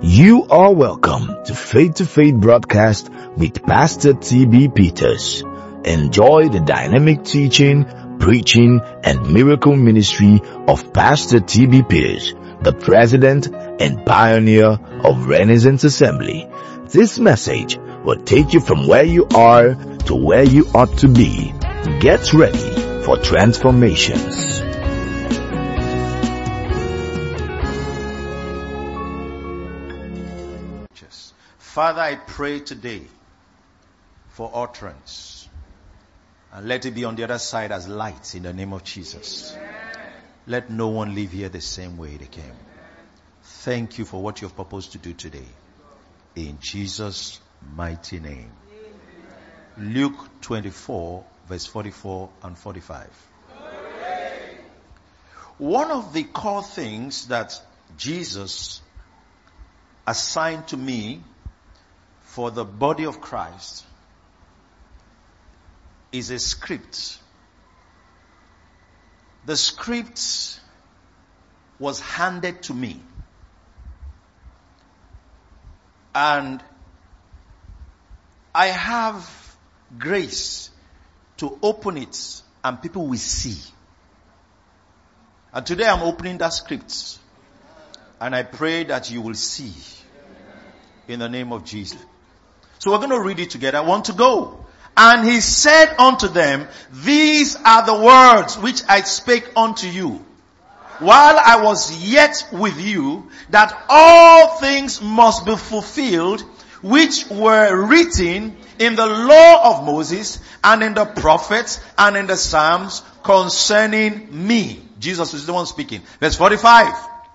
You are welcome to Faith broadcast with Pastor T.B. Peters. Enjoy the dynamic teaching, preaching, and miracle ministry of Pastor T.B. Peters, the president and pioneer of Renaissance Assembly. This message will take you from where you are to where you ought to be. Get ready for transformations. Father, I pray today for utterance, and let it be on the other side as light in the name of Jesus. Let no one leave here the same way they came. Thank you for what you have proposed to do today. In Jesus' mighty name. Luke 24, verse 44 and 45. One of the core things that Jesus assigned to me for the body of Christ is a script. The script was handed to me. And I have grace to open it and people will see. And today I'm opening that script. And I pray that you will see in the name of Jesus. So we're going to read it together. I want to go. And he said unto them, these are the words which I spake unto you while I was yet with you, that all things must be fulfilled which were written in the law of Moses and in the prophets and in the Psalms concerning me. Jesus is the one speaking. Verse 45.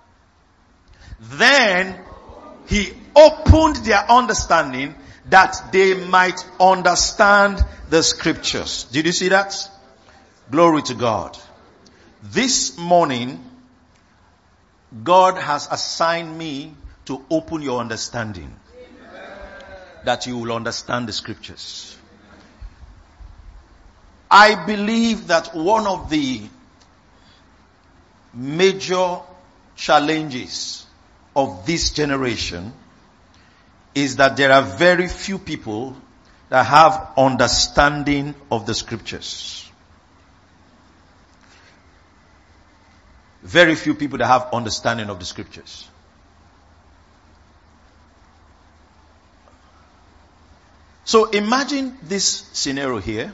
Then he opened their understanding that they might understand the scriptures. Did you see that? Glory to God. This morning, God has assigned me to open your understanding. That you will understand the scriptures. I believe that one of the major challenges of this generation is that there are very few people that have understanding of the scriptures. Very few people that have understanding of the scriptures. So imagine this scenario here.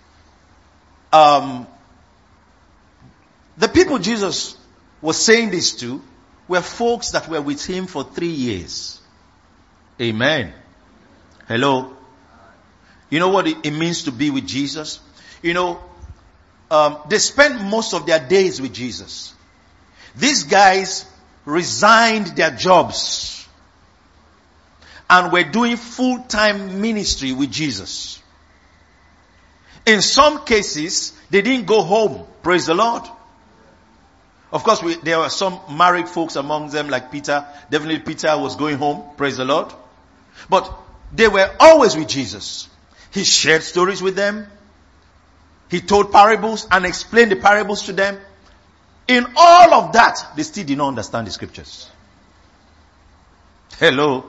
The people Jesus was saying this to were folks that were with him for 3 years. Amen. Hello. You know what it means to be with Jesus? You know, they spent most of their days with Jesus. These guys resigned their jobs and were doing full-time ministry with Jesus. In some cases, they didn't go home. Praise the Lord. Of course, there were some married folks among them like Peter. Definitely Peter was going home. Praise the Lord. But they were always with Jesus. He shared stories with them. He told parables and explained the parables to them. In all of that, they still did not understand the scriptures. Hello.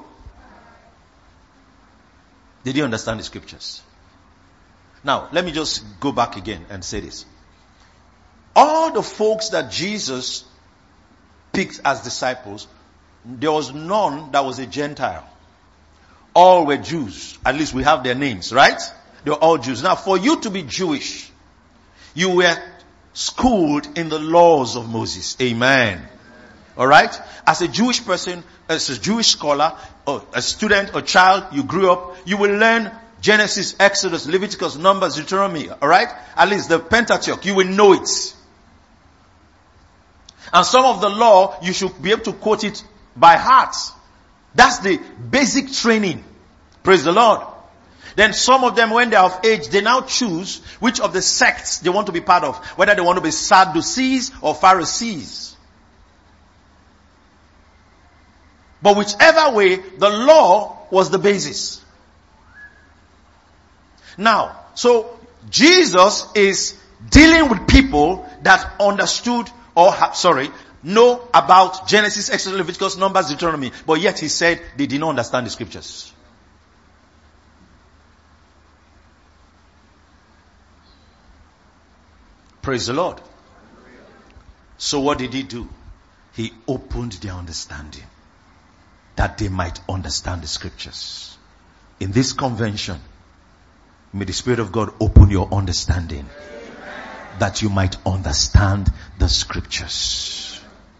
They didn't understand the scriptures. Now, let me just go back again and say this. All the folks that Jesus picked as disciples, there was none that was a Gentile. All were Jews. At least we have their names, right? They were all Jews. Now, for you to be Jewish, you were schooled in the laws of Moses. Amen. Alright? As a Jewish person, as a Jewish scholar, or a student or child, you grew up, you will learn Genesis, Exodus, Leviticus, Numbers, Deuteronomy. Alright? At least the Pentateuch, you will know it. And some of the law, you should be able to quote it by heart. That's the basic training. Praise the Lord. Then some of them, when they are of age, they now choose which of the sects they want to be part of. Whether they want to be Sadducees or Pharisees. But whichever way, the law was the basis. Now, so Jesus is dealing with people that understood know about Genesis, Exodus, Leviticus, Numbers, Deuteronomy, but yet he said they did not understand the scriptures. Praise the Lord. So what did he do? He opened their understanding that they might understand the scriptures. In this convention, may the Spirit of God open your understanding that you might understand the scriptures.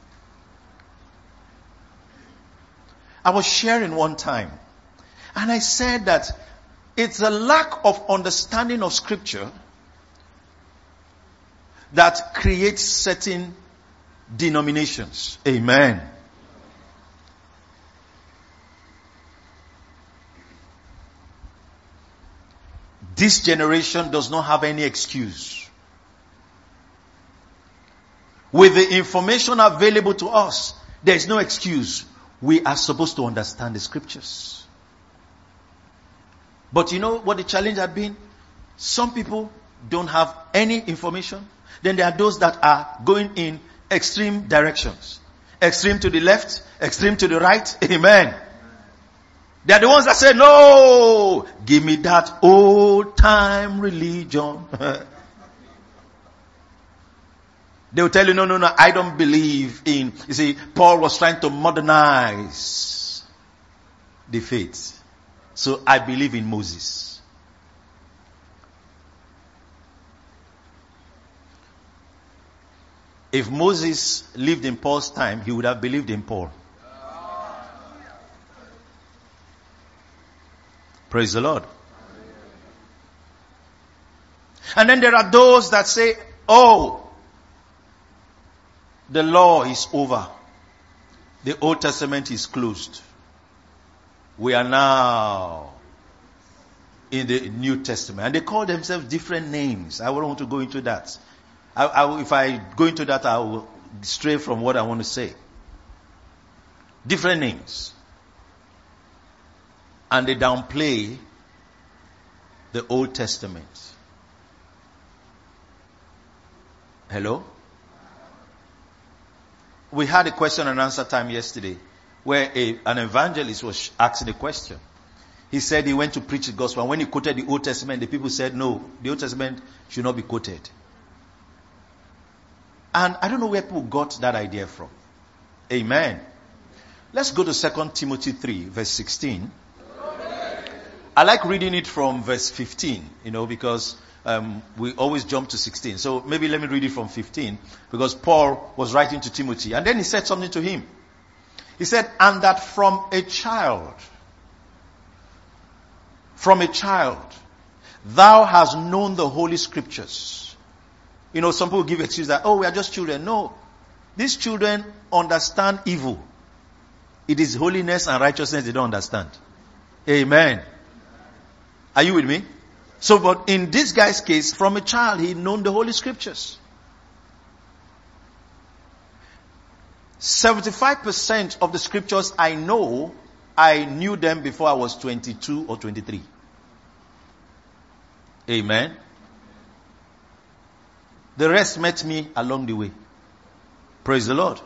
I was sharing one time and I said that it's a lack of understanding of scripture that creates certain denominations. Amen. This generation does not have any excuse. With the information available to us, there is no excuse. We are supposed to understand the scriptures. But you know what the challenge had been? Some people don't have any information. Then there are those that are going in extreme directions. Extreme to the left, extreme to the right. Amen. They are the ones that say, no, give me that old time religion. They will tell you, no, I don't believe in, you see, Paul was trying to modernize the faith. So I believe in Moses. If Moses lived in Paul's time, he would have believed in Paul. Praise the Lord. And then there are those that say, oh, the law is over. The Old Testament is closed. We are now in the New Testament. And they call themselves different names. I don't want to go into that. If I go into that, I will stray from what I want to say. Different names. And they downplay the Old Testament. Hello? We had a question and answer time yesterday where an evangelist was asking a question. He said he went to preach the gospel, and when he quoted the Old Testament, the people said, no, the Old Testament should not be quoted. And I don't know where people got that idea from. Amen. Let's go to 2 Timothy 3, verse 16. I like reading it from verse 15, because we always jump to 16. So maybe let me read it from 15, because Paul was writing to Timothy. And then he said something to him. He said, and that from a child, thou hast known the Holy Scriptures. Some people give excuse that, we are just children. No. These children understand evil. It is holiness and righteousness they don't understand. Amen. Are you with me? So, but in this guy's case, from a child, he known the Holy Scriptures. 75% of the scriptures I knew them before I was 22 or 23. Amen. The rest met me along the way. Praise the Lord.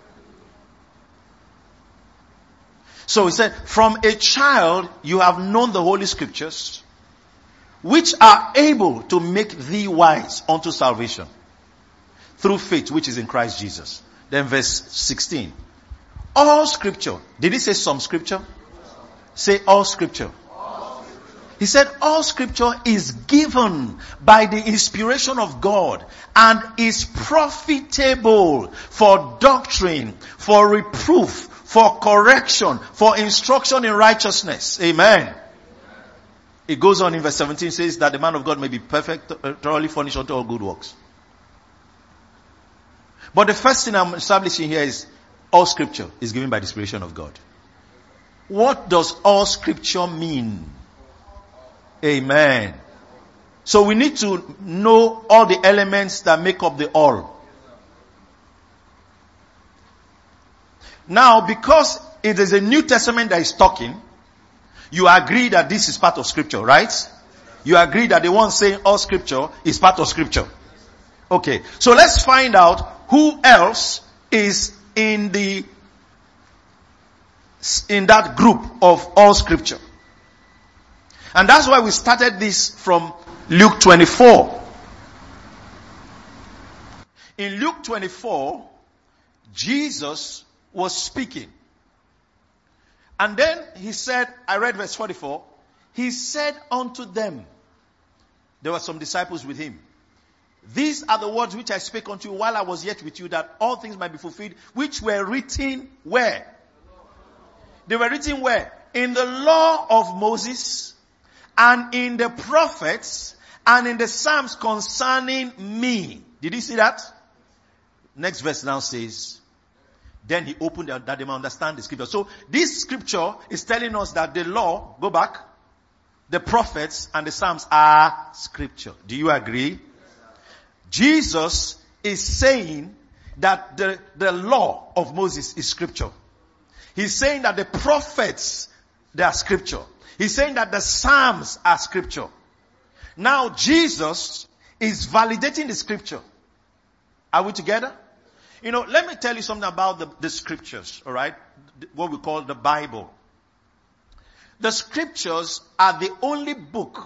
So he said, from a child you have known the Holy Scriptures, which are able to make thee wise unto salvation through faith which is in Christ Jesus. Then verse 16. All scripture. Did he say some scripture? Say all scripture. He said all scripture is given by the inspiration of God and is profitable for doctrine, for reproof, for correction, for instruction in righteousness. Amen. It goes on in verse 17, says that the man of God may be perfect, thoroughly furnished unto all good works. But the first thing I'm establishing here is all scripture is given by the inspiration of God. What does all scripture mean? Amen. So we need to know all the elements that make up the all. Now, because it is a New Testament that is talking, you agree that this is part of scripture, right? You agree that the one saying all scripture is part of scripture. Okay. So let's find out who else is in that group of all scripture. And that's why we started this from Luke 24. In Luke 24, Jesus was speaking. And then he said, I read verse 44, he said unto them, there were some disciples with him, these are the words which I spake unto you while I was yet with you, that all things might be fulfilled, which were written where? They were written where? In the law of Moses, and in the prophets, and in the Psalms concerning me. Did you see that? Next verse now says, then he opened that they might understand the scripture. So this scripture is telling us that the law, go back, the prophets and the Psalms are scripture. Do you agree? Jesus is saying that the law of Moses is scripture. He's saying that the prophets, they are scripture. He's saying that the Psalms are scripture. Now Jesus is validating the scripture. Are we together? You know, let me tell you something about the scriptures, alright? What we call the Bible. The scriptures are the only book.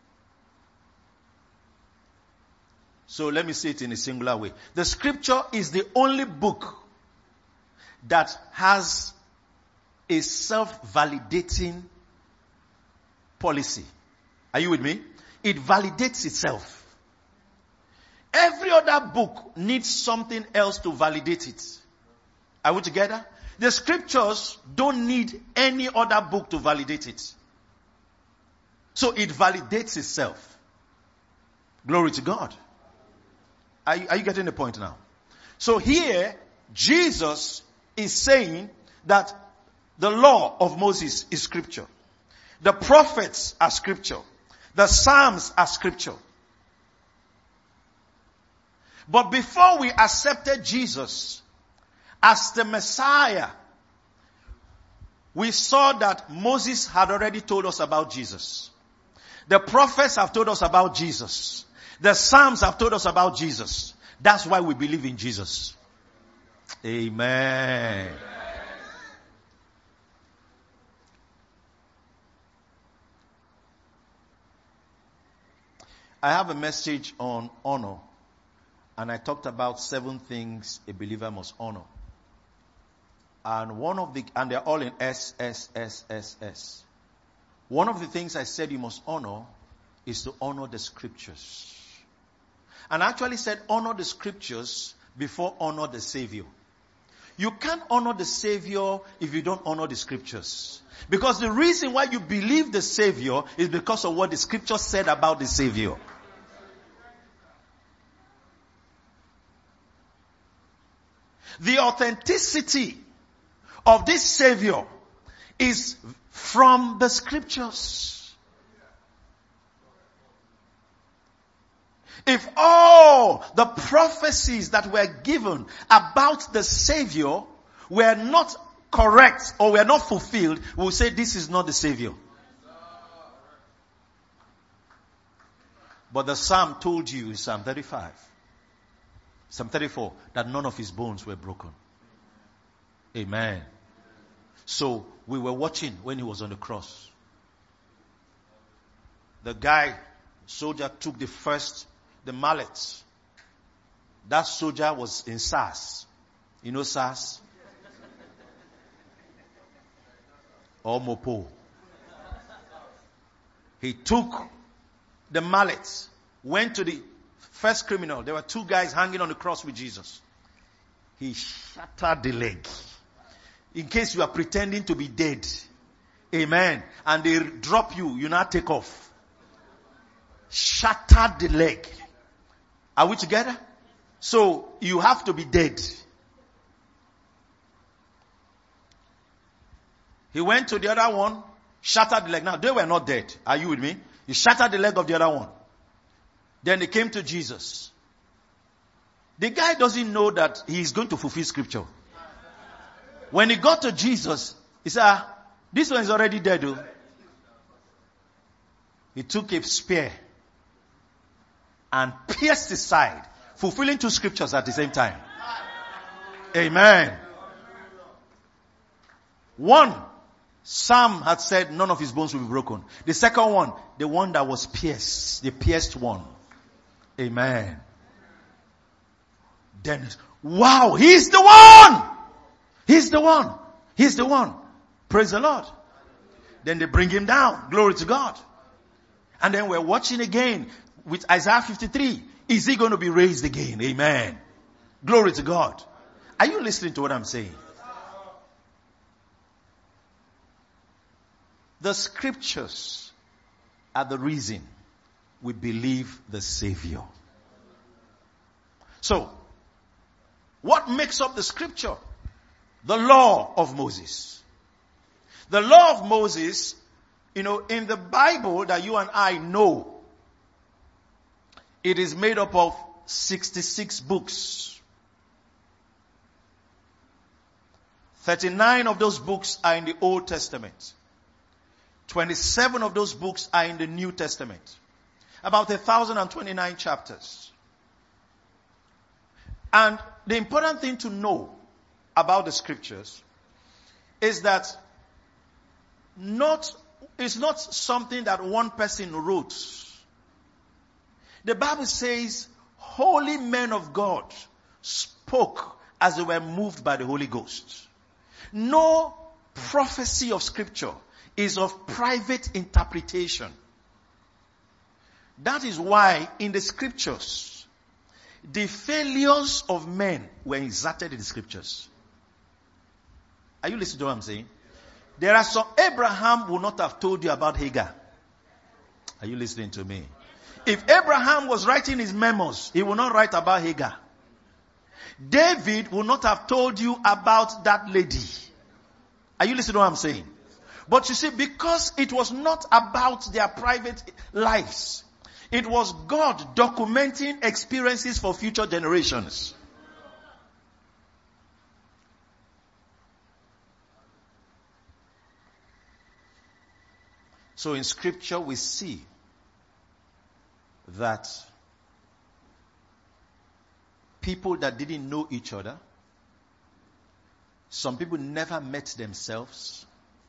So let me say it in a singular way. The scripture is the only book that has a self-validating policy. Are you with me? It validates itself. Every other book needs something else to validate it. Are we together? The scriptures don't need any other book to validate it. So it validates itself. Glory to God. Are you getting the point now? So here, Jesus is saying that the law of Moses is scripture. The prophets are scripture. The Psalms are scripture. But before we accepted Jesus as the Messiah, we saw that Moses had already told us about Jesus. The prophets have told us about Jesus. The Psalms have told us about Jesus. That's why we believe in Jesus. Amen. I have a message on honor. And I talked about 7 things a believer must honor. And they're all in S, S, S, S, S. One of the things I said you must honor is to honor the scriptures. And I actually said honor the scriptures before honor the Savior. You can't honor the Savior if you don't honor the scriptures. Because the reason why you believe the Savior is because of what the scripture said about the Savior. The authenticity of this Savior is from the scriptures. If all the prophecies that were given about the Savior were not correct or were not fulfilled, we will say this is not the Savior. But the Psalm told you in Psalm 35, Psalm 34, that none of his bones were broken. Amen. So we were watching when he was on the cross. The soldier took the mallet. That soldier was in SARS. You know SARS? Or Mopo. He took the mallet, went to the first criminal. There were 2 guys hanging on the cross with Jesus. He shattered the leg. In case you are pretending to be dead. Amen. And they drop you, you now take off. Shattered the leg. Are we together? So you have to be dead. He went to the other one, shattered the leg. Now they were not dead. Are you with me? He shattered the leg of the other one. Then they came to Jesus. The guy doesn't know that he is going to fulfill scripture. When he got to Jesus, he said, this one is already dead. Though. He took a spear and pierced his side, fulfilling 2 scriptures at the same time. Amen. One, Sam had said none of his bones will be broken. The second one, the one that was pierced, the pierced one. Amen. Then, wow, he's the one! He's the one. He's the one. Praise the Lord. Then they bring him down. Glory to God. And then we're watching again with Isaiah 53. Is he going to be raised again? Amen. Glory to God. Are you listening to what I'm saying? The scriptures are the reason we believe the Savior. So, what makes up the scripture? The law of Moses. The law of Moses, in the Bible that you and I know, it is made up of 66 books. 39 of those books are in the Old Testament. 27 of those books are in the New Testament. About 1,029 chapters. And the important thing to know about the scriptures is that it's not something that one person wrote. The Bible says, holy men of God spoke as they were moved by the Holy Ghost. No prophecy of scripture is of private interpretation. That is why in the scriptures, the failures of men were inserted in the scriptures. Are you listening to what I'm saying? There are some, Abraham would not have told you about Hagar. Are you listening to me? If Abraham was writing his memos, he would not write about Hagar. David would not have told you about that lady. Are you listening to what I'm saying? But you see, because it was not about their private lives, it was God documenting experiences for future generations. So in scripture we see that people that didn't know each other, some people never met themselves,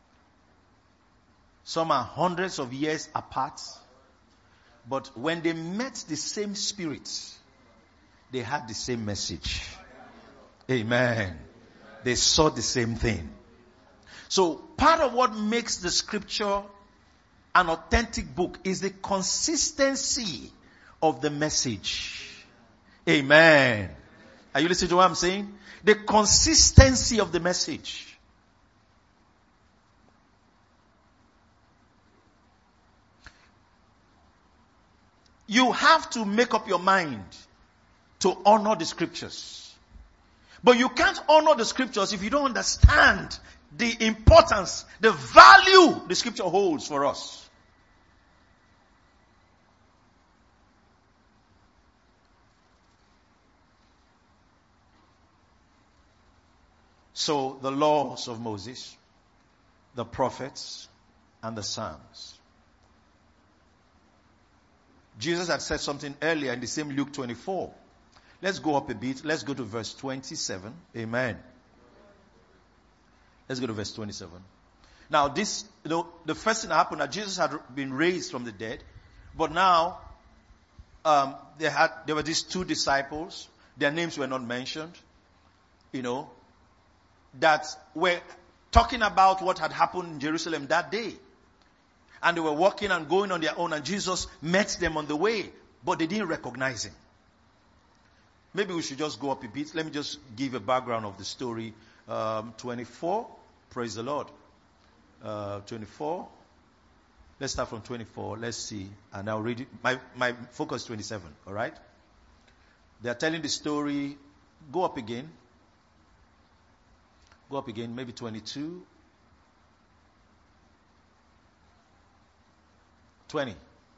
some are hundreds of years apart, but when they met the same Spirit, they had the same message. Amen. They saw the same thing. So part of what makes the scripture an authentic book is the consistency of the message. Amen. Are you listening to what I'm saying? The consistency of the message. You have to make up your mind to honor the scriptures. But you can't honor the scriptures if you don't understand the importance, the value the scripture holds for us. So the laws of Moses, the prophets, and the Psalms. Jesus had said something earlier in the same Luke 24. Let's go up a bit. Let's go to verse 27. Amen. Let's go to verse 27. Now this, the first thing that happened, that Jesus had been raised from the dead, but now, there were these two disciples. Their names were not mentioned, that were talking about what had happened in Jerusalem that day. And they were walking and going on their own, and Jesus met them on the way, but they didn't recognize him. Maybe we should just go up a bit. Let me just give a background of the story. 24. Praise the Lord. 24. Let's start from 24. Let's see. And I'll read it. My focus 27. All right. They are telling the story. Go up again. Go up again. Maybe 22. 20.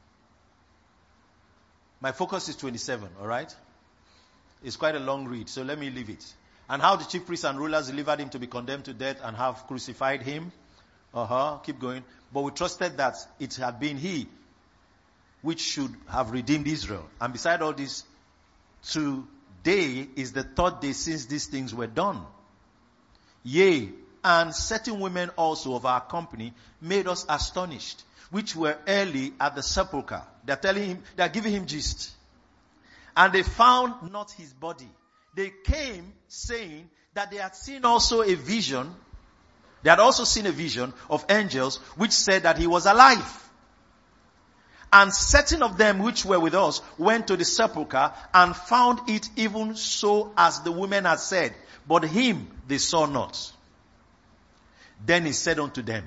My focus is 27. All right. It's quite a long read, so let me leave it. And how the chief priests and rulers delivered him to be condemned to death and have crucified him. Keep going. But we trusted that it had been he which should have redeemed Israel. And beside all this, to day is the third day since these things were done. Yea, and certain women also of our company made us astonished, which were early at the sepulchre. They are giving him gist. And they found not his body. They came saying that they had seen also a vision. They had also seen a vision of angels which said that he was alive. And certain of them which were with us went to the sepulchre and found it even so as the women had said. But him they saw not. Then he said unto them,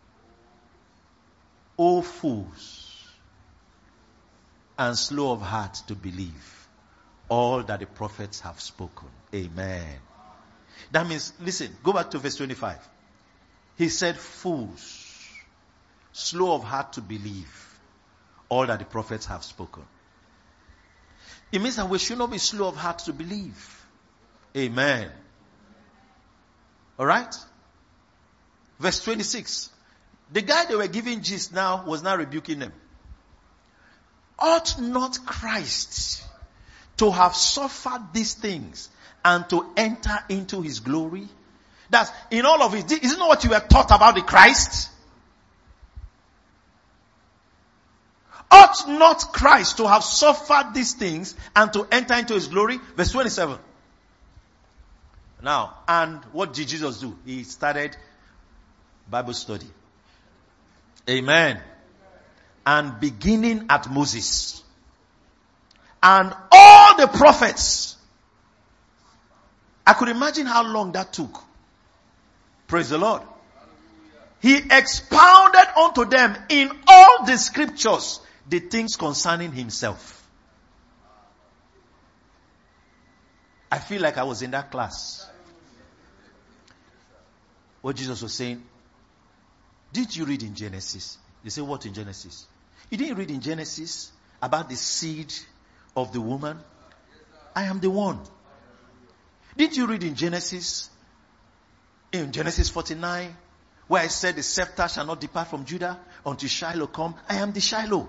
O fools, and slow of heart to believe all that the prophets have spoken. Amen. That means, listen, go back to verse 25. He said, fools, slow of heart to believe all that the prophets have spoken. It means that we should not be slow of heart to believe. Amen. Alright? Verse 26. The guy they were giving gist now was now rebuking them. Ought not Christ to have suffered these things and to enter into his glory? That's in all of it. Isn't that what you were taught about the Christ? Ought not Christ to have suffered these things and to enter into his glory? Verse 27. Now, and what did Jesus do? He started Bible study. Amen. And beginning at Moses. And all the prophets. I could imagine how long that took. Praise the Lord. He expounded unto them in all the scriptures the things concerning himself. I feel like I was in that class. What Jesus was saying. Did you read in Genesis? They say, what in Genesis? You didn't read in Genesis about the seed of the woman? I am the one. Did you read in Genesis 49, where I said the scepter shall not depart from Judah until Shiloh come? I am the Shiloh.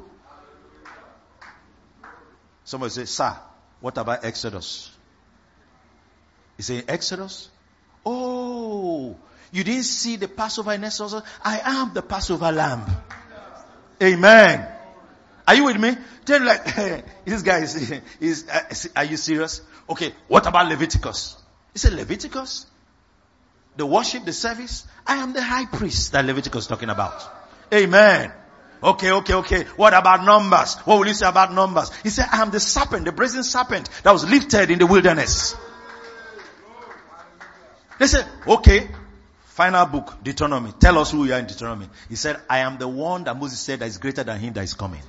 Somebody say, sir, what about Exodus? He say, Exodus? Oh, you didn't see the Passover in Exodus? I am the Passover lamb. Amen. Are you with me? Tell you like, hey, this guy is are you serious? Okay, what about Leviticus? He said, Leviticus? The worship, the service? I am the high priest that Leviticus is talking about. Amen. Okay. What about Numbers? What will you say about Numbers? He said, I am the serpent, the brazen serpent that was lifted in the wilderness. They said, okay, final book, Deuteronomy. Tell us who you are in Deuteronomy. He said, I am the one that Moses said that is greater than him that is coming.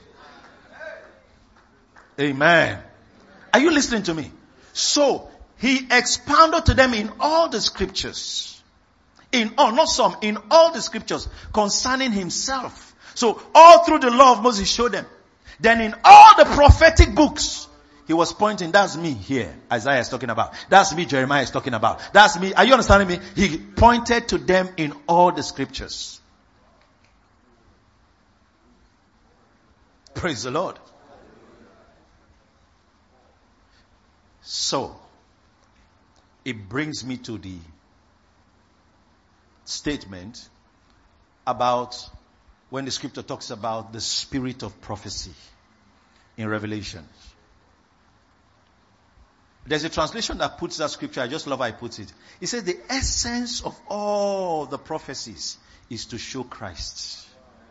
Amen. Are you listening to me? So, he expounded to them in all the scriptures. In all the scriptures concerning himself. So, all through the law of Moses showed them. Then in all the prophetic books, he was pointing, that's me here, Isaiah is talking about. That's me, Jeremiah is talking about. That's me. Are you understanding me? He pointed to them in all the scriptures. Praise the Lord. So, it brings me to the statement about when the scripture talks about the spirit of prophecy in Revelation. There's a translation that puts that scripture, I just love how it puts it. It says the essence of all the prophecies is to show Christ.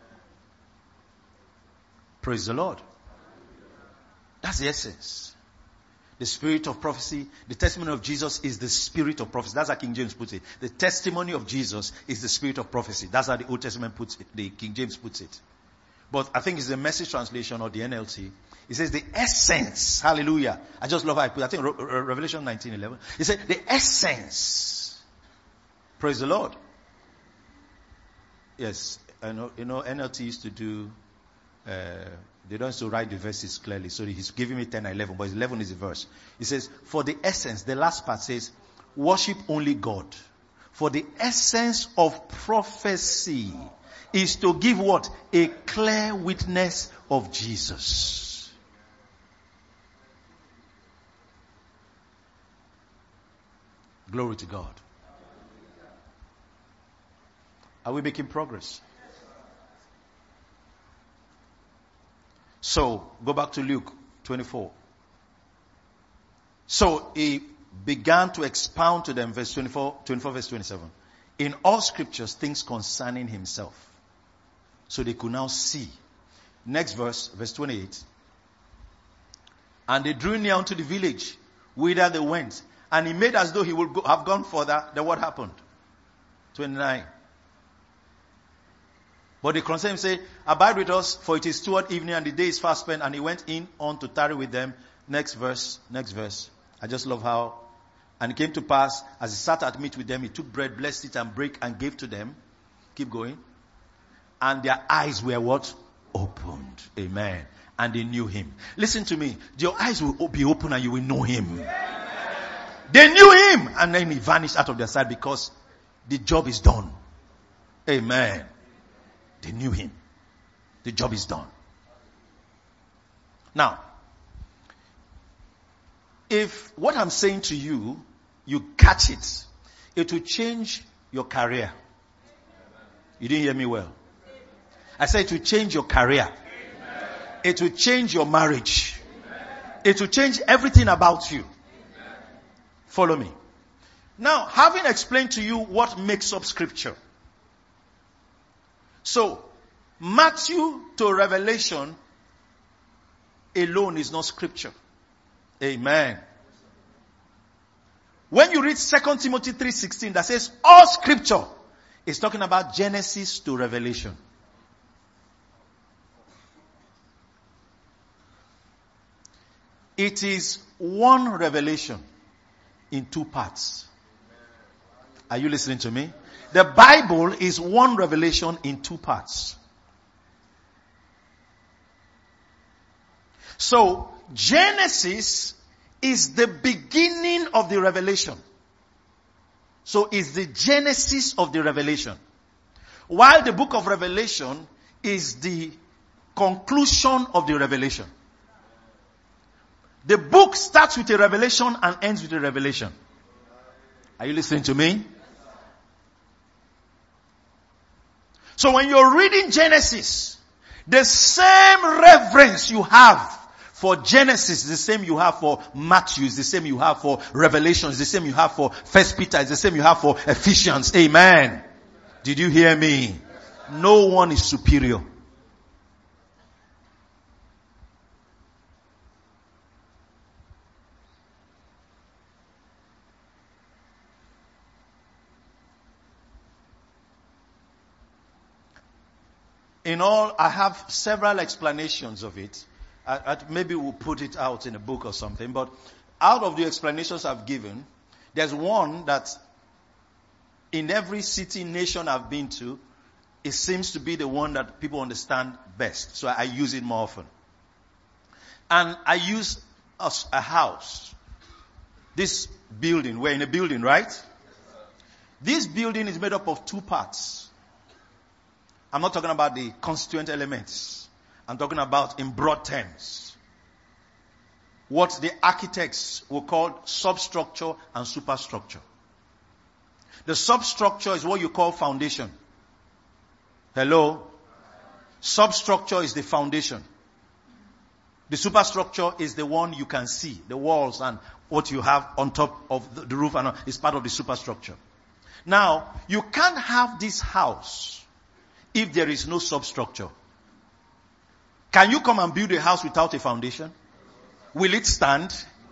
Praise the Lord. That's the essence. The spirit of prophecy, the testimony of Jesus is the spirit of prophecy. That's how King James puts it. The testimony of Jesus is the spirit of prophecy. That's how the Old Testament puts it, the King James puts it. But I think it's the Message translation or the NLT. It says the essence. Hallelujah. I just love how I put it. I think Revelation 19:11. It said the essence. Praise the Lord. Yes. I know, NLT used to do, they don't used to write the verses clearly. So he's giving me 10 and 11, but 11 is the verse. It says, for the essence, the last part says, worship only God. For the essence of prophecy is to give what? A clear witness of Jesus. Glory to God. Are we making progress? So, go back to Luke 24. So, he began to expound to them, verse 24, verse 27. In all scriptures, things concerning himself. So they could now see. Next verse, verse 28. And they drew near unto the village, whither they went. And he made as though he would have gone further. Then what happened? 29. But they concerned him, say, abide with us, for it is toward evening, and the day is fast spent. And he went in on to tarry with them. Next verse. I just love how. And it came to pass, as he sat at meat with them, he took bread, blessed it, and brake, and gave to them. Keep going. And their eyes were what? Opened. Amen. And they knew him. Listen to me. Your eyes will be open and you will know him. They knew him. And then he vanished out of their sight because the job is done. Amen. They knew him. The job is done. Now, if what I'm saying to you, you catch it, it will change your career. You didn't hear me well. I said it will change your career. It will change your marriage. It will change everything about you. Follow me. Now, having explained to you what makes up scripture. So, Matthew to Revelation alone is not scripture. Amen. When you read 2 Timothy 3:16 that says all scripture, it's talking about Genesis to Revelation. It is one revelation in two parts. Are you listening to me? The Bible is one revelation in two parts. So, Genesis is the beginning of the revelation. So, it's the genesis of the revelation. While the book of Revelation is the conclusion of the revelation. The book starts with a revelation and ends with a revelation. Are you listening to me? So when you're reading Genesis, the same reverence you have for Genesis is the same you have for Matthew, is the same you have for Revelation, is the same you have for First Peter, is the same you have for Ephesians. Amen. Did you hear me? No one is superior. In all, I have several explanations of it. Maybe we'll put it out in a book or something. But out of the explanations I've given, there's one that in every city, nation I've been to, it seems to be the one that people understand best. So I use it more often. And I use a house. This building, we're in a building, right? This building is made up of two parts. I'm not talking about the constituent elements. I'm talking about in broad terms. What the architects will call substructure and superstructure. The substructure is what you call foundation. Hello? Substructure is the foundation. The superstructure is the one you can see. The walls and what you have on top of the roof and is part of the superstructure. Now, you can't have this house if there is no substructure. Can you come and build a house without a foundation? Will it stand?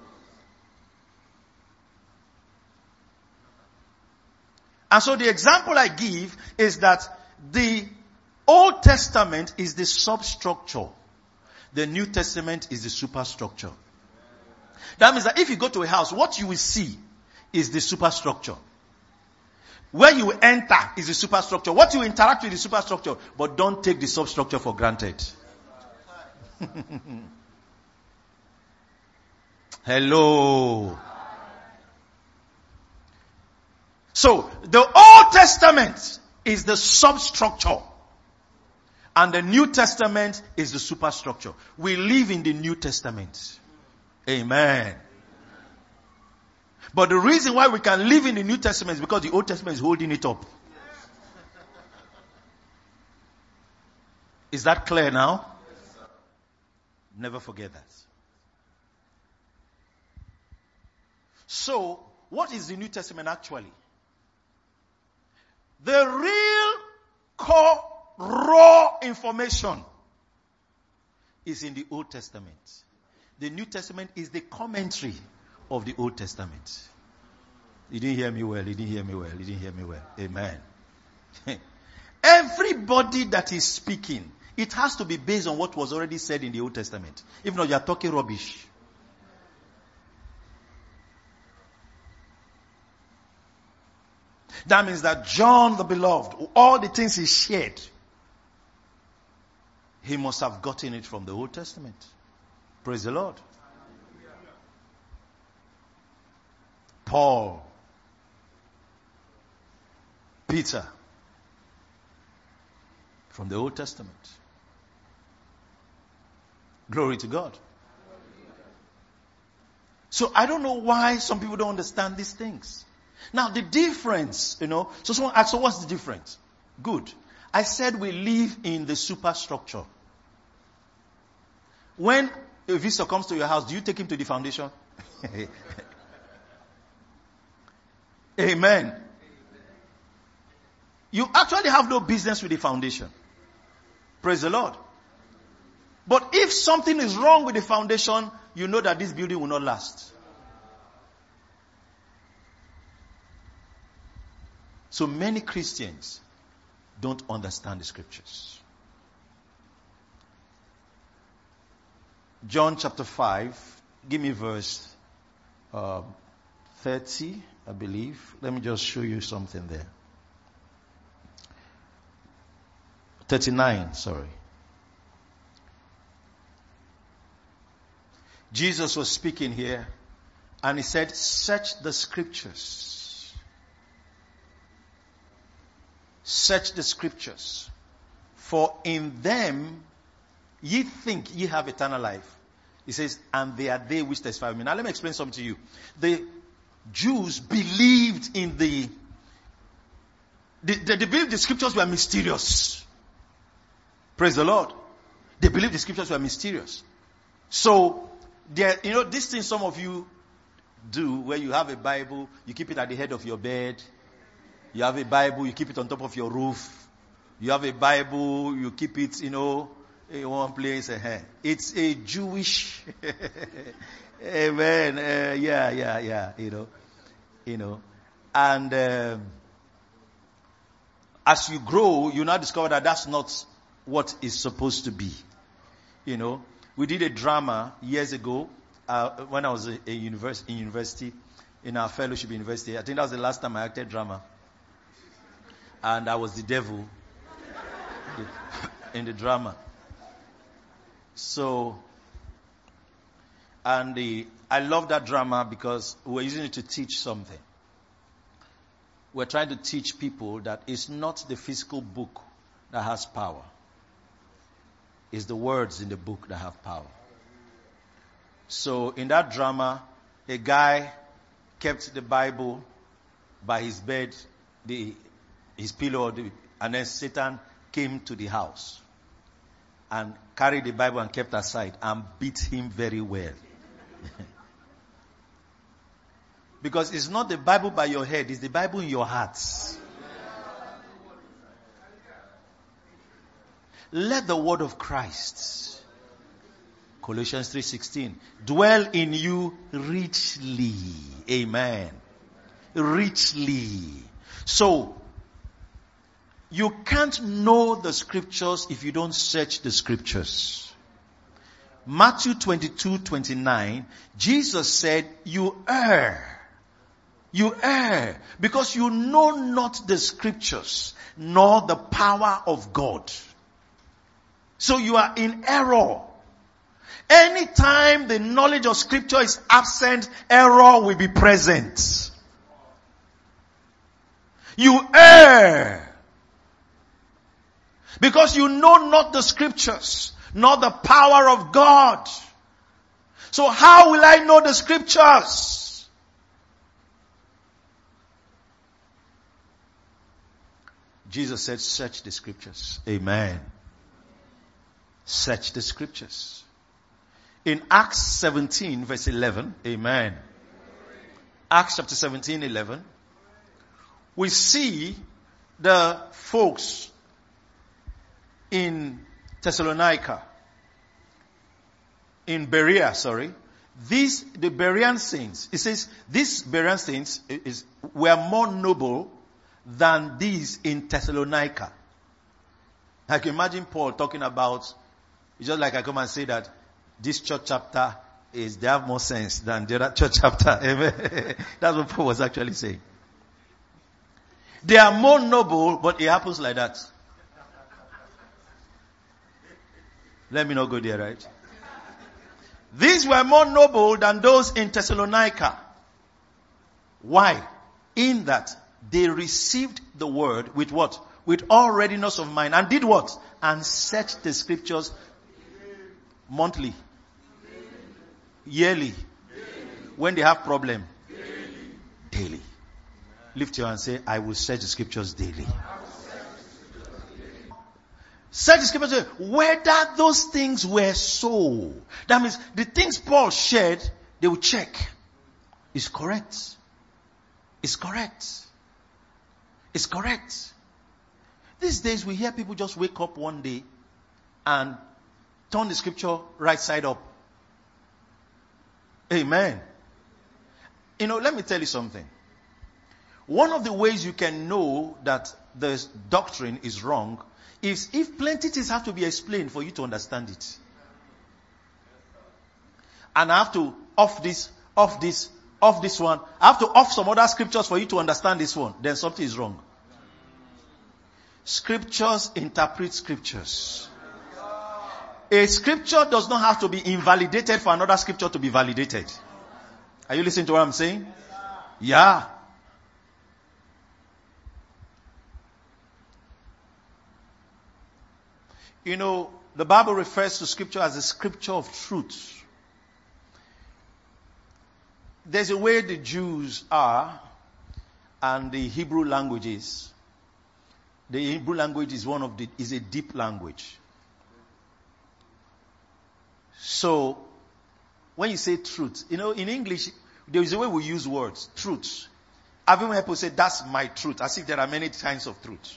And so the example I give is that the Old Testament is the substructure. The New Testament is the superstructure. That means that if you go to a house, what you will see is the superstructure. Where you enter is the superstructure. What you interact with the superstructure, but don't take the substructure for granted. Hello. So, the Old Testament is the substructure. And the New Testament is the superstructure. We live in the New Testament. Amen. But the reason why we can live in the New Testament is because the Old Testament is holding it up. Is that clear now? Never forget that. So, what is the New Testament actually? The real core raw information is in the Old Testament. The New Testament is the commentary of the Old Testament. You didn't hear me well. You didn't hear me well. You didn't hear me well. Amen. Everybody that is speaking, it has to be based on what was already said in the Old Testament. If not, you are talking rubbish. That means that John the Beloved, all the things he shared, he must have gotten it from the Old Testament. Praise the Lord. Paul, Peter, from the Old Testament. Glory to God. So I don't know why some people don't understand these things. Now the difference, so someone asks, so what's the difference? Good. I said we live in the superstructure. When a visitor comes to your house, do you take him to the foundation? Amen. You actually have no business with the foundation. Praise the Lord. But if something is wrong with the foundation, you know that this building will not last. So many Christians don't understand the scriptures. John chapter 5, give me verse 30, I believe. Let me just show you something there. 39, sorry. Jesus was speaking here and he said, search the scriptures. Search the scriptures. For in them ye think ye have eternal life. He says, and they are they which testify of me. Now let me explain something to you. The Jews believed in they believed the scriptures were mysterious. Praise the Lord. They believed the scriptures were mysterious. So, this thing some of you do, where you have a Bible, you keep it at the head of your bed. You have a Bible, you keep it on top of your roof. You have a Bible, you keep it, in one place. It's a Jewish, amen, and as you grow, you now discover that that's not what it's supposed to be. We did a drama years ago, when I was in university, in our fellowship university. I think that was the last time I acted drama. And I was the devil in the drama. So, I love that drama because we're using it to teach something. We're trying to teach people that it's not the physical book that has power. It's the words in the book that have power. So, in that drama, a guy kept the Bible by his bed, his pillow, and then Satan came to the house and carried the Bible and kept aside and beat him very well. Because it's not the Bible by your head, it's the Bible in your heart. Let the word of Christ, Colossians 3:16, dwell in you richly. Amen. Richly. So, you can't know the scriptures if you don't search the scriptures. Matthew 22:29, Jesus said, you err. You err because you know not the scriptures, nor the power of God. So you are in error. Anytime the knowledge of scripture is absent, error will be present. You err because you know not the scriptures, nor the power of God. So how will I know the scriptures? Jesus said, search the scriptures. Amen. Search the scriptures. In Acts 17 verse 11, amen. Acts chapter 17, 11, we see the folks in Thessalonica, in Berea, the Berean saints, it says, these Berean saints were more noble than these in Thessalonica. I can imagine Paul talking about, it's just like I come and say that this church chapter they have more sense than the other church chapter. Amen. That's what Paul was actually saying. They are more noble, but it happens like that. Let me not go there, right? These were more noble than those in Thessalonica. Why? In that they received the word with what? With all readiness of mind. And did what? And searched the scriptures monthly, yearly, when they have problem, daily. Lift your hand and say, I will search the scriptures daily. Search the scriptures, whether those things were so. That means the things Paul shared, they will check. It's correct. It's correct. It's correct. These days we hear people just wake up one day and turn the scripture right side up. Amen. Let me tell you something. One of the ways you can know that the doctrine is wrong is if plenty things have to be explained for you to understand it. And I have to off this one. I have to off some other scriptures for you to understand this one. Then something is wrong. Scriptures interpret scriptures. A scripture does not have to be invalidated for another scripture to be validated. Are you listening to what I'm saying? Yeah. The Bible refers to scripture as a scripture of truth. There's a way the Jews are and the Hebrew language is. The Hebrew language is a deep language. So, when you say truth, in English, there is a way we use words. Truth. I've even heard people say, that's my truth, as if there are many kinds of truth.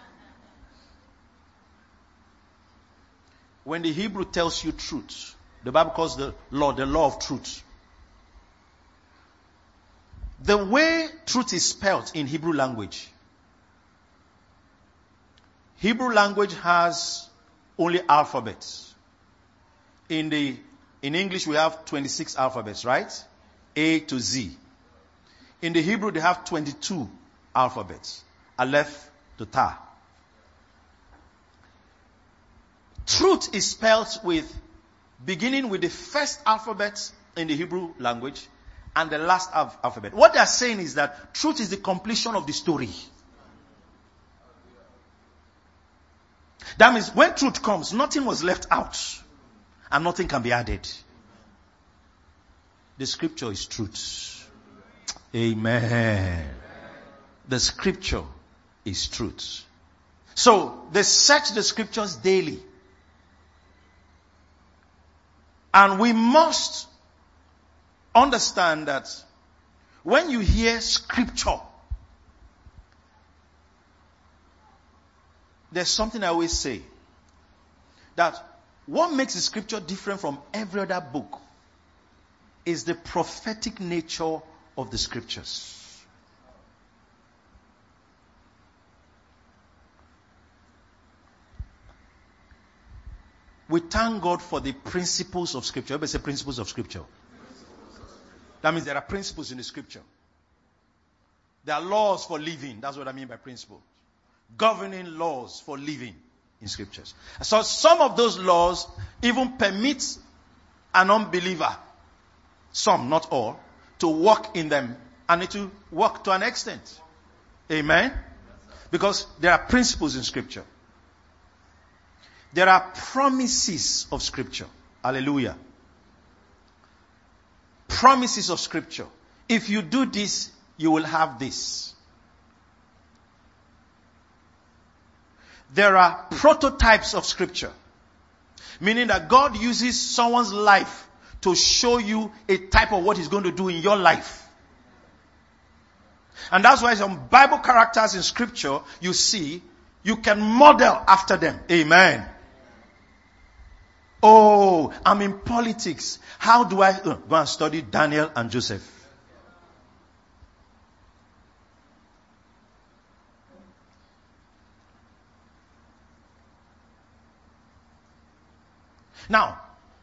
When the Hebrew tells you truth, the Bible calls the law of truth. The way truth is spelled in Hebrew language has only alphabets. In English we have 26 alphabets, right? A to Z. In the Hebrew they have 22 alphabets. Aleph to Ta. Truth is spelled beginning with the first alphabet in the Hebrew language and the last alphabet. What they are saying is that truth is the completion of the story. That means when truth comes, nothing was left out and nothing can be added. The scripture is truth. Amen. The scripture is truth. So they search the scriptures daily. And we must understand that when you hear scripture, there's something I always say. That what makes the scripture different from every other book is the prophetic nature of the scriptures. We thank God for the principles of scripture. Everybody say principles of scripture. That means there are principles in the scripture. There are laws for living. That's what I mean by principle. Governing laws for living in scriptures. So some of those laws even permit an unbeliever, some, not all, to walk in them and it will work to an extent. Amen? Because there are principles in scripture. There are promises of scripture. Hallelujah. Promises of scripture. If you do this, you will have this. there are prototypes of scripture. Meaning that God uses someone's life to show you a type of what he's going to do in your life. And that's why some Bible characters in scripture you see, you can model after them. Amen. Oh, I'm in politics. How do I go and study Daniel and Joseph? Now,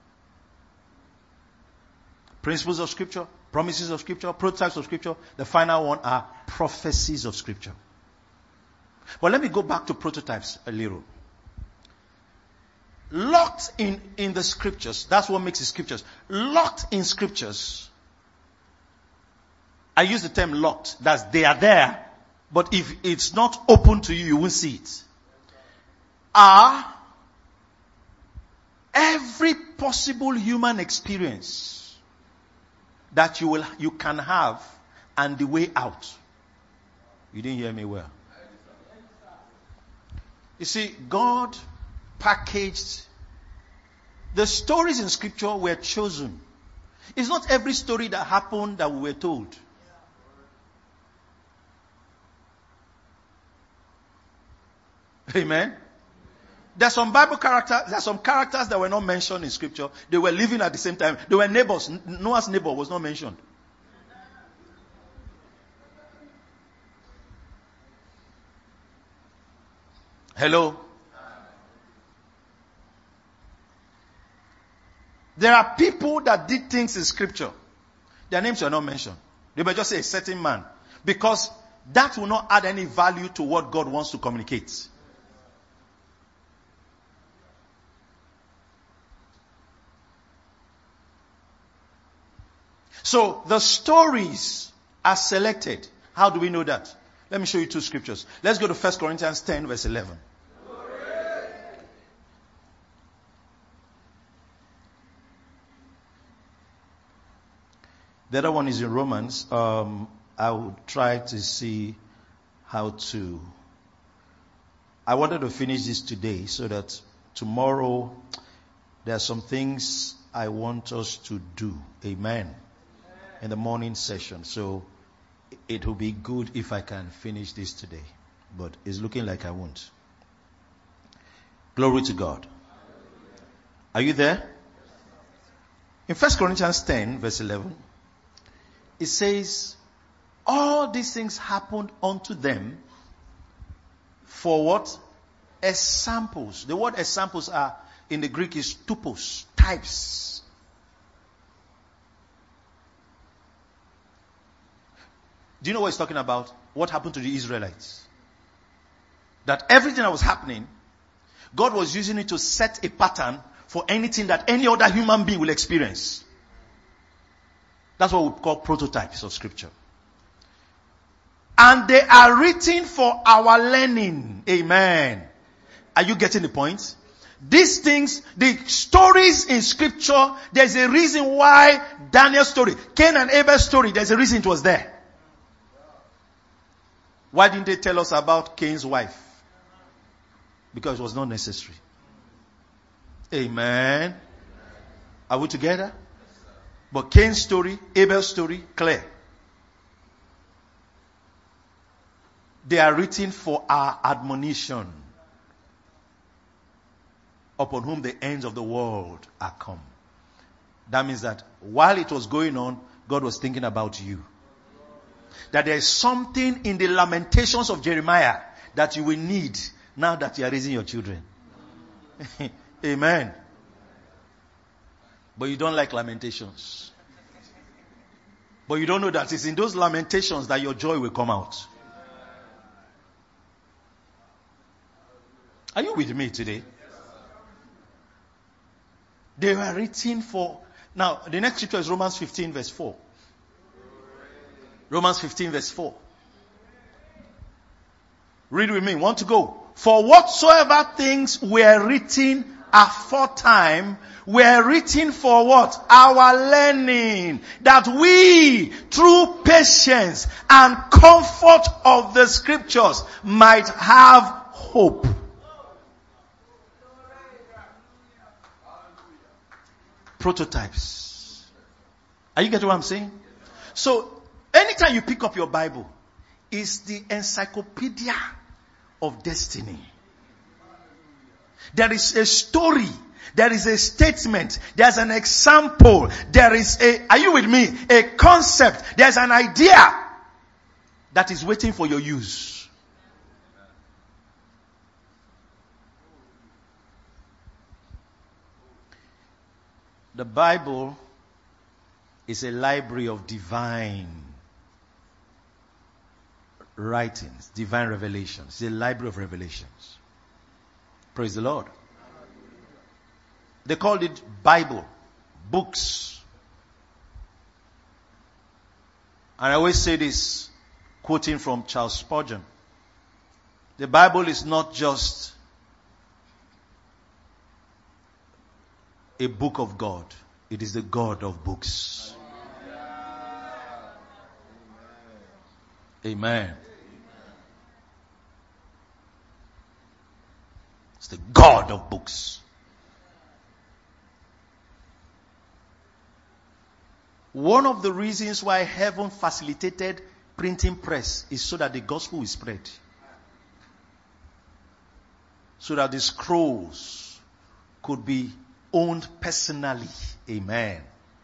principles of scripture, promises of scripture, prototypes of scripture. The final one are prophecies of scripture. But let me go back to prototypes a little. Locked in the scriptures, that's what makes the scriptures. Locked in scriptures. I use the term locked. That's they are there, but if it's not open to you, you won't see it. Are every possible human experience that you can have and the way out. You didn't hear me well. You see, God packaged the stories in scripture were chosen. It's not every story that happened that we were told. Amen. There's some Bible characters, there's some characters that were not mentioned in scripture. They were living at the same time. They were neighbors. Noah's neighbor was not mentioned. Hello? There are people that did things in scripture. Their names were not mentioned. They might just say a certain man. Because that will not add any value to what God wants to communicate. So the stories are selected. How do we know that? Let me show you two scriptures. Let's go to 1 Corinthians 10 verse 11. The other one is in Romans. I will try to see how to. I wanted to finish this today so that tomorrow there are some things I want us to do. Amen. In the morning session. So it will be good if I can finish this today. But it's looking like I won't. Glory to God. Are you there? In 1 Corinthians 10 verse 11, it says, all these things happened unto them for what? Examples. The word examples are in the Greek is typos, types. Do you know what he's talking about? What happened to the Israelites? That everything that was happening, God was using it to set a pattern for anything that any other human being will experience. That's what we call prototypes of scripture. And they are written for our learning. Amen. Are you getting the point? These things, the stories in scripture, there's a reason why Daniel's story, Cain and Abel's story, there's a reason it was there. Why didn't they tell us about Cain's wife? Because it was not necessary. Amen. Are we together? But Cain's story, Abel's story, clear. They are written for our admonition, upon whom the ends of the world are come. That means that while it was going on, God was thinking about you. That there is something in the lamentations of Jeremiah that you will need now that you are raising your children. Amen. But you don't like lamentations. But you don't know that it's in those lamentations that your joy will come out. Are you with me today? They were written for. Now, the next scripture is Romans 15 verse 4. Romans 15 verse 4. Read with me. Want to go? For whatsoever things were written aforetime were written for what? Our learning. That we, through patience and comfort of the scriptures, might have hope. Prototypes. Are you getting what I'm saying? So, anytime you pick up your Bible, it's the encyclopedia of destiny. There is a story. There is a statement. There's an example. There is are you with me? A concept. There's an idea that is waiting for your use. The Bible is a library of divine writings, divine revelations. It's a library of revelations. Praise the Lord. They called it Bible, books. And I always say this, quoting from Charles Spurgeon. The Bible is not just a book of God. It is the God of books. Amen. It's the God of books. One of the reasons why heaven facilitated printing press is so that the gospel is spread. So that the scrolls could be owned personally. Amen.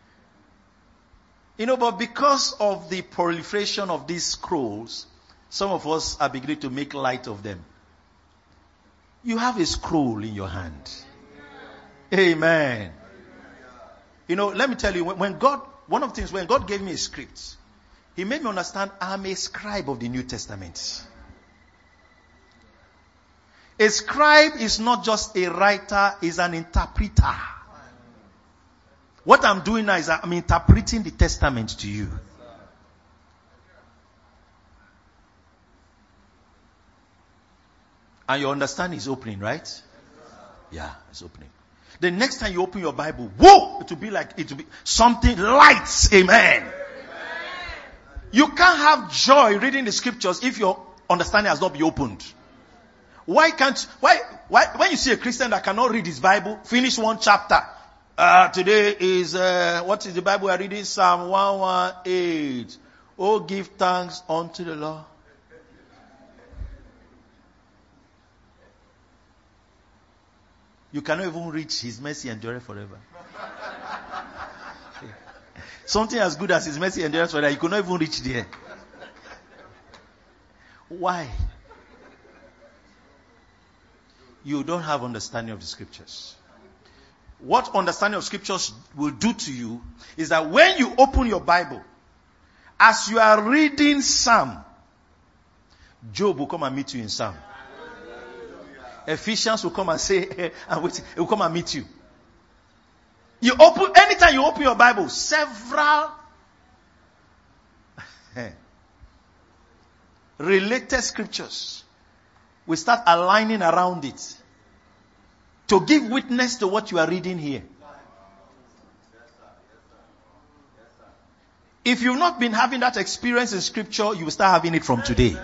But because of the proliferation of these scrolls, some of us are beginning to make light of them. You have a scroll in your hand. Amen. Let me tell you, when God gave me a script, He made me understand I'm a scribe of the New Testament. A scribe is not just a writer, is an interpreter. What I'm doing now is I'm interpreting the Testament to you. And your understanding is opening, right? Yeah, it's opening. The next time you open your Bible, whoa! It will be something light. Amen. You can't have joy reading the scriptures if your understanding has not been opened. Why when you see a Christian that cannot read his Bible, finish one chapter. Today is, what is the Bible we are reading? Psalm 118. Oh, give thanks unto the Lord. You cannot even reach His mercy endureth forever. Something as good as His mercy endureth forever, you cannot even reach there. Why? You don't have understanding of the scriptures. What understanding of scriptures will do to you is that when you open your Bible, as you are reading Psalm, Job will come and meet you in Psalm. Ephesians will come and say, and wait, it will come and meet you. Anytime you open your Bible, several related scriptures will start aligning around it to give witness to what you are reading here. If you've not been having that experience in scripture, you will start having it from today.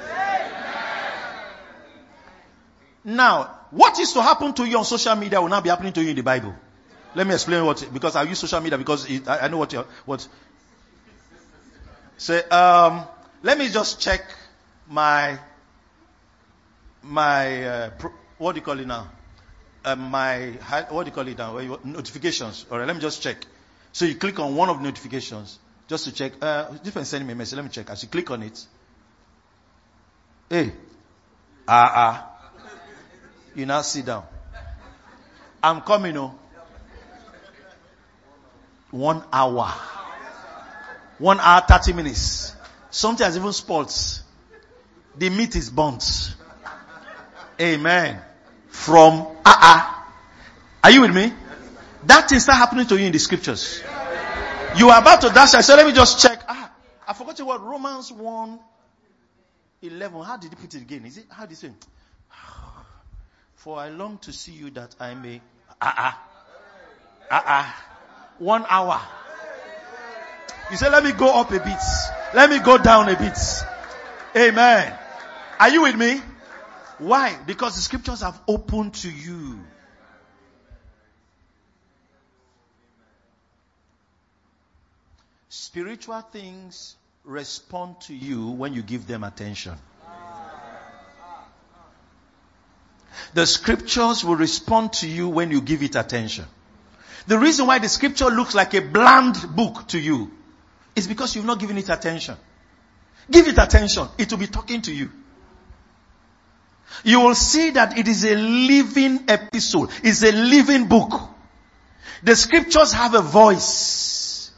Now, what is to happen to you on social media will not be happening to you in the Bible. Let me explain because I use social media because I know what. Say, let me just check my what do you call it now? What do you call it now? Notifications. Alright, let me just check. So you click on one of the notifications just to check. Different sending me a message. Let me check. As you click on it, hey, you now sit down. I'm coming, 1 hour. 1 hour, 30 minutes. Something has even spoiled. The meat is burnt. Amen. From Are you with me? That thing start happening to you in the scriptures. You are about to dash. I said, let me just check. I forgot what Romans 1:11. How did he put it again? How did he say? For I long to see you that I may 1 hour. You say, let me go up a bit. Let me go down a bit. Amen. Are you with me? Why? Because the scriptures have opened to you. Spiritual things respond to you when you give them attention. The scriptures will respond to you when you give it attention. The reason why the scripture looks like a bland book to you is because you've not given it attention. Give it attention. It will be talking to you. You will see that it is a living epistle. It's a living book. The scriptures have a voice.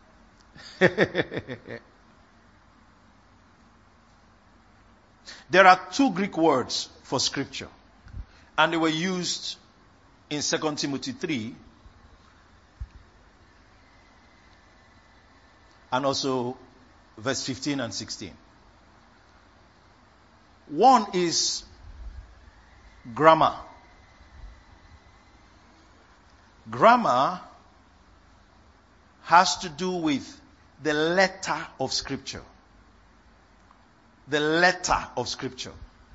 There are 2 Greek words for scripture. And they were used in 2 Timothy 3. And also verse 15 and 16. One is grammar. Grammar has to do with the letter of scripture. The letter of scripture.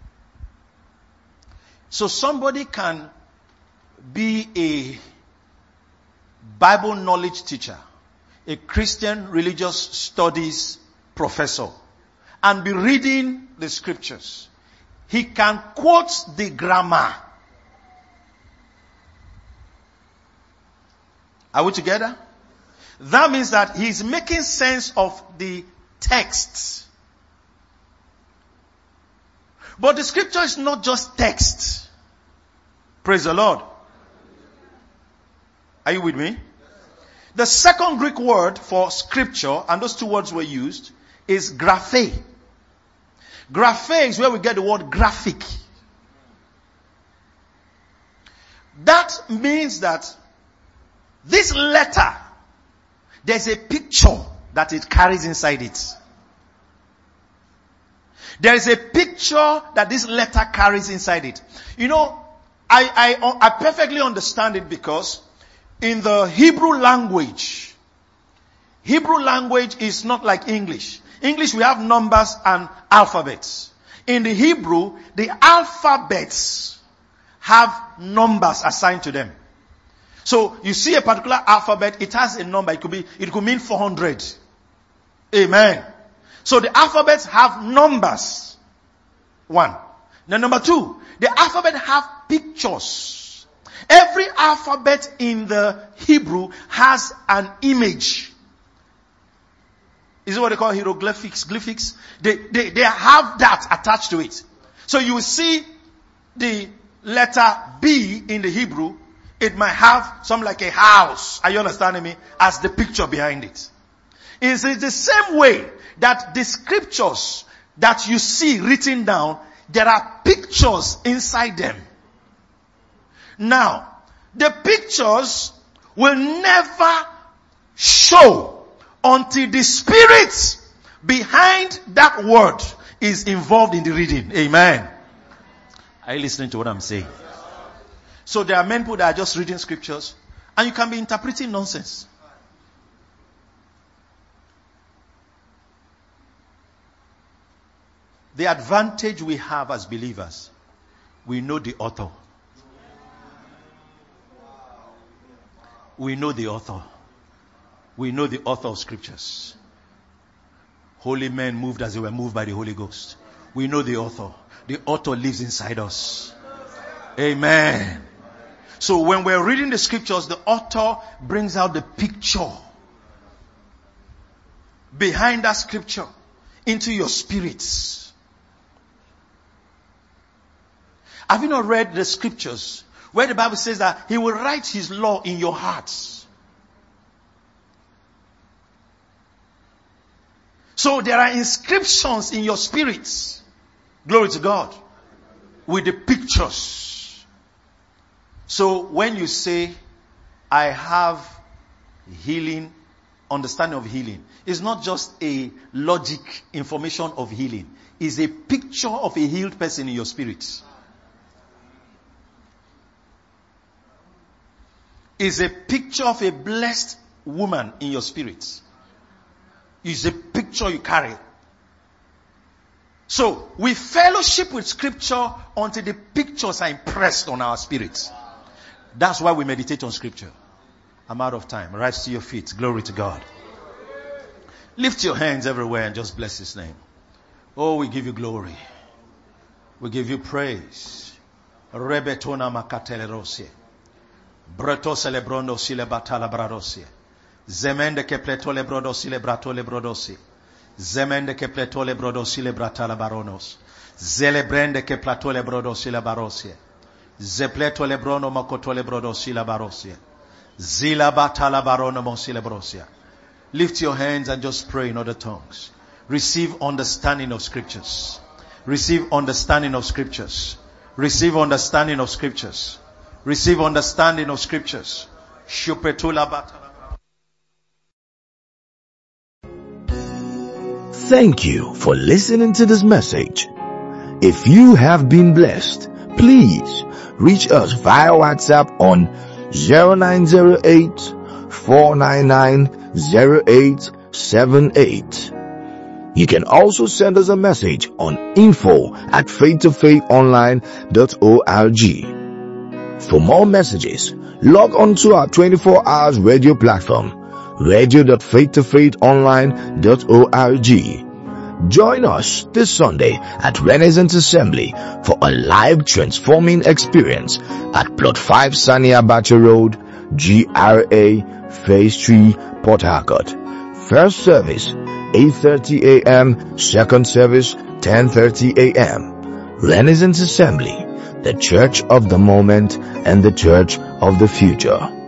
So somebody can be a Bible knowledge teacher, a Christian religious studies professor, and be reading the scriptures. He can quote the grammar. Are we together? That means that he's making sense of the text. But the scripture is not just text. Praise the Lord. Are you with me? The second Greek word for scripture, and those 2 words were used, is graphe. Graphe is where we get the word graphic. That means that this letter, there's a picture that it carries inside it. There is a picture that this letter carries inside it. You know, I perfectly understand it because in the Hebrew language is not like English. English, we have numbers and alphabets. In the Hebrew, the alphabets have numbers assigned to them. So you see a particular alphabet, it has a number. It could mean 400. Amen. So the alphabets have numbers. 1. Then number 2, the alphabet have pictures. Every alphabet in the Hebrew has an image. Is it what they call hieroglyphics? Glyphics? They have that attached to it. So you will see the letter B in the Hebrew. It might have something like a house. Are you understanding me? As the picture behind it. It's the same way that the scriptures that you see written down, there are pictures inside them. Now, the pictures will never show until the spirit behind that word is involved in the reading. Amen. Are you listening to what I'm saying? So there are many people that are just reading scriptures and you can be interpreting nonsense. The advantage we have as believers, we know the author. We know the author. We know the author of scriptures. Holy men moved as they were moved by the Holy Ghost. We know the author. The author lives inside us. Amen. So when we're reading the scriptures, the author brings out the picture behind that scripture into your spirits. Have you not read the scriptures where the Bible says that He will write His law in your hearts? So there are inscriptions in your spirits. Glory to God. With the pictures. So when you say, I have healing, understanding of healing, it's not just a logic information of healing. It's a picture of a healed person in your spirit. Is a picture of a blessed woman in your spirit. Is a picture you carry. So, we fellowship with scripture until the pictures are impressed on our spirits. That's why we meditate on scripture. I'm out of time. Rise to your feet. Glory to God. Lift your hands everywhere and just bless his name. Oh, we give you glory. We give you praise. Rebetona makatele rosie. Breto celebrondo sile batala bradosie. Zemende ke pletole brodosile bratole brodosi. Zemende ke pletole brodosile bratala baronos. Zelebrende ke platole brodosile barosie. Zepletole brono makotole brodosile barosie. Zila batala barono mosile brosia. Lift your hands and just pray in other tongues. Receive understanding of scriptures. Receive understanding of scriptures. Receive understanding of scriptures. Receive understanding of scriptures. Shupetula batala. Thank you for listening to this message. If you have been blessed, please reach us via WhatsApp on 0908-499-0878. You can also send us a message on info@faithtofaithonline.org. For more messages, log on to our 24 hours radio platform, radio.faithtofaithonline.org. Join us this Sunday at Renaissance Assembly for a live transforming experience at Plot 5 Sania Abacha Road, GRA, Phase 3, Port Harcourt. First service, 8:30 a.m., second service, 10:30 a.m. Renaissance Assembly, the church of the moment and the church of the future.